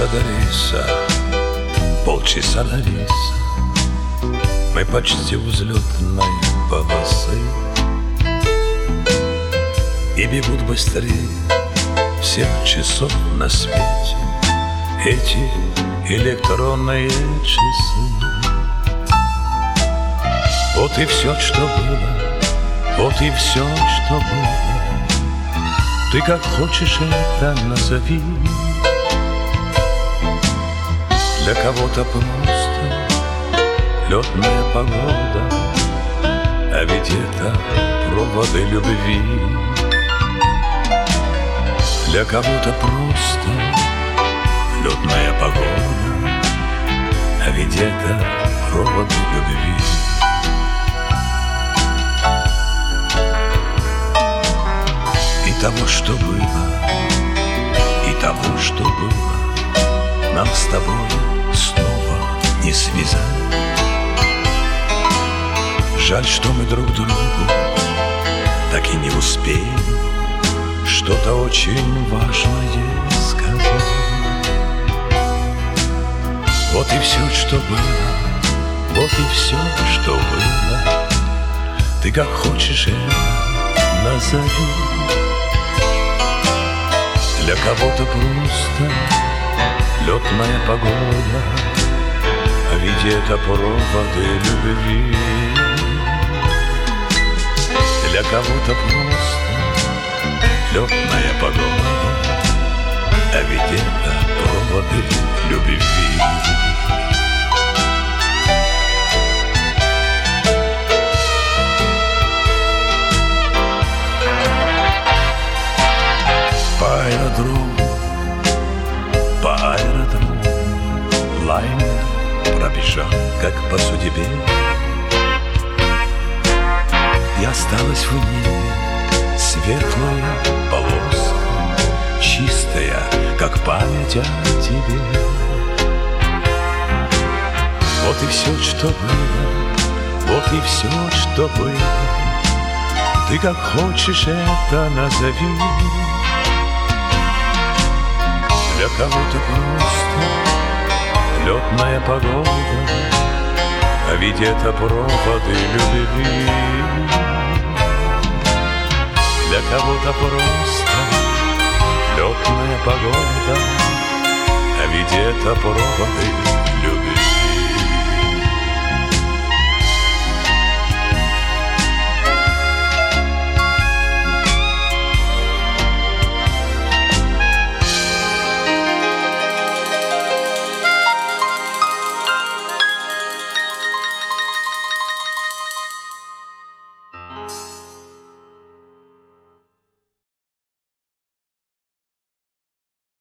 риса до риса, полчаса на рейс. Мы почти у взлетной полосы, и бегут быстрее всех часов на свете эти электронные часы. Вот и все, что было, вот и все, что было. Ты как хочешь это назови. Для кого-то просто летная погода, а ведь это проводы любви. Для кого-то просто летная погода, а ведь это проводы любви. И того, что было, и того, что было, нам с тобой снова не связать. Жаль, что мы друг другу так и не успеем что-то очень важное сказать. Вот и все, что было, вот и все, что было. Ты как хочешь это назови. Для кого-то просто летная погода, а ведь это проводы любви. Для кого-то просто летная погода, а ведь это проводы любви. По аэродрому лайнер пробежал, как по судьбе, и осталась в небе светлая полоска, чистая, как память о тебе. Вот и все, что было, вот и все, что было. Ты как хочешь это назови. Для кого-то просто летная погода, а ведь это проводы любви. Для кого-то просто летная погода, а ведь это проводы